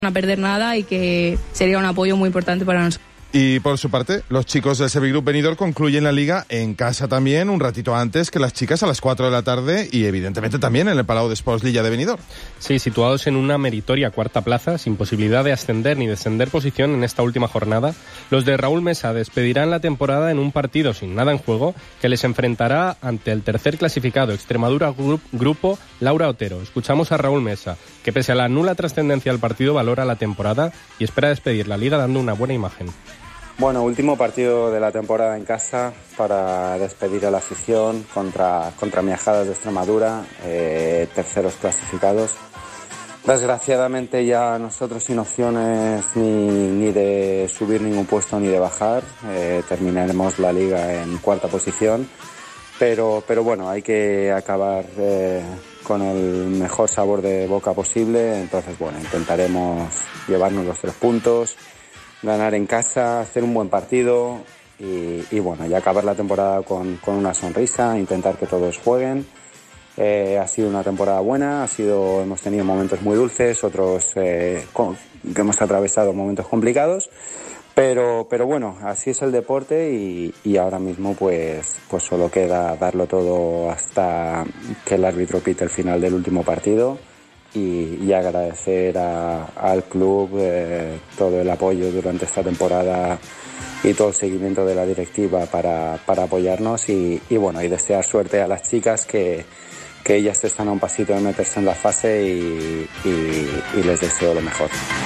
a perder nada y que sería un apoyo muy importante para nosotros. Y por su parte, los chicos del Servigroup Benidorm concluyen la liga en casa también, un ratito antes que las chicas, a las 4 de la tarde, y evidentemente también en el Palau d'Esports Lilla de Benidorm. Sí, situados en una meritoria cuarta plaza, sin posibilidad de ascender ni descender posición en esta última jornada, los de Raúl Mesa despedirán la temporada en un partido sin nada en juego que les enfrentará ante el tercer clasificado, Extremadura Grupo Laura Otero. Escuchamos a Raúl Mesa, que pese a la nula trascendencia del partido valora la temporada y espera despedir la liga dando una buena imagen. Bueno, último partido de la temporada en casa para despedir a la afición contra Miajadas de Extremadura, terceros clasificados. Desgraciadamente ya nosotros sin opciones ni de subir ningún puesto ni de bajar, terminaremos la liga en cuarta posición, pero bueno, hay que acabar con el mejor sabor de boca posible, entonces bueno, intentaremos llevarnos los 3 puntos, ganar en casa, hacer un buen partido y bueno, ya acabar la temporada con una sonrisa, intentar que todos jueguen. Ha sido una temporada buena, hemos tenido momentos muy dulces, otros que hemos atravesado momentos complicados, pero bueno, así es el deporte y ahora mismo pues solo queda darlo todo hasta que el árbitro pite el final del último partido. Y agradecer al club todo el apoyo durante esta temporada y todo el seguimiento de la directiva para apoyarnos y bueno, y desear suerte a las chicas que ellas están a un pasito de meterse en la fase y les deseo lo mejor.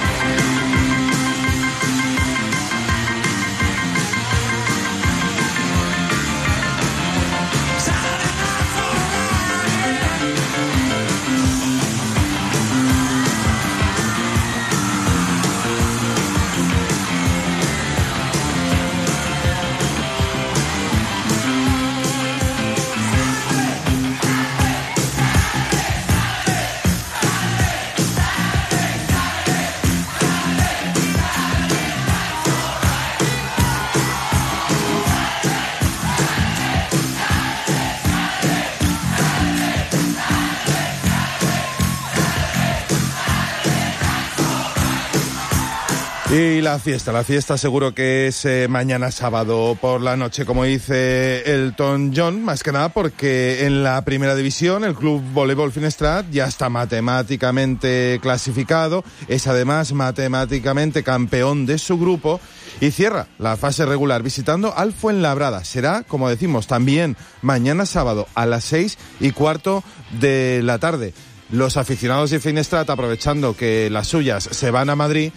Y la fiesta seguro que es mañana sábado por la noche, como dice Elton John, más que nada porque en la primera división el Club Voleibol Finestrat ya está matemáticamente clasificado, es además matemáticamente campeón de su grupo y cierra la fase regular visitando al Fuenlabrada. Será, como decimos, también mañana sábado a las 6:15 de la tarde. Los aficionados de Finestrat, aprovechando que las suyas se van a Madrid,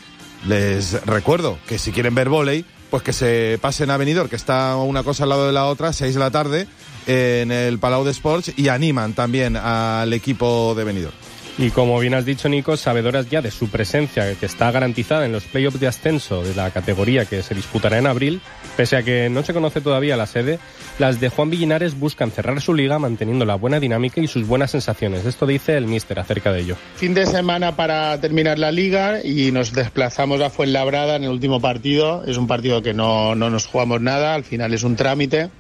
les recuerdo que si quieren ver vóley, pues que se pasen a Benidorm, que está una cosa al lado de la otra, 6 de la tarde, en el Palau d'Esports, y animan también al equipo de Benidorm. Y como bien has dicho, Nico, sabedoras ya de su presencia, que está garantizada en los playoffs de ascenso de la categoría que se disputará en abril, pese a que no se conoce todavía la sede, las de Juan Villinares buscan cerrar su liga manteniendo la buena dinámica y sus buenas sensaciones. Esto dice el míster acerca de ello. Fin de semana para terminar la liga y nos desplazamos a Fuenlabrada en el último partido. Es un partido que no nos jugamos nada, al final es un trámite.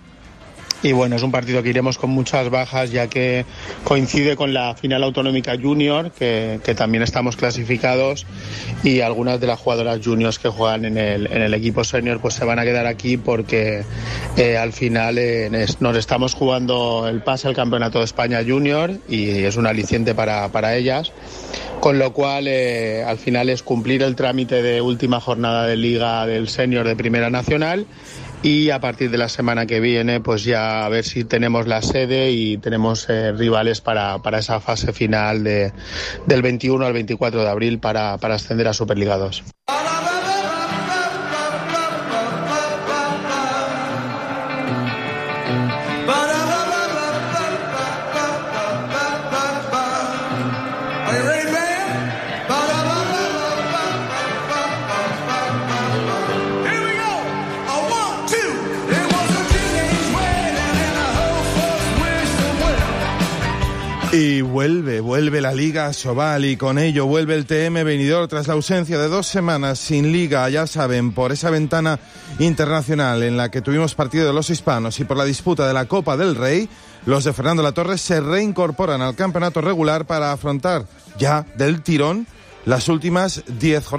Y bueno, es un partido que iremos con muchas bajas ya que coincide con la final autonómica junior, que también estamos clasificados, y algunas de las jugadoras juniors que juegan en el equipo senior pues se van a quedar aquí porque al final nos estamos jugando el pase al Campeonato de España Junior y es un aliciente para ellas. Con lo cual, al final es cumplir el trámite de última jornada de Liga del Senior de Primera Nacional y a partir de la semana que viene, pues ya a ver si tenemos la sede y tenemos rivales para esa fase final del 21 al 24 de abril para ascender a Superliga 2. Y vuelve la Liga Sobal y con ello vuelve el TM Benidorm tras la ausencia de 2 semanas sin Liga, ya saben, por esa ventana internacional en la que tuvimos partido de los hispanos y por la disputa de la Copa del Rey. Los de Fernando Latorre se reincorporan al campeonato regular para afrontar ya del tirón las últimas 10 jornadas.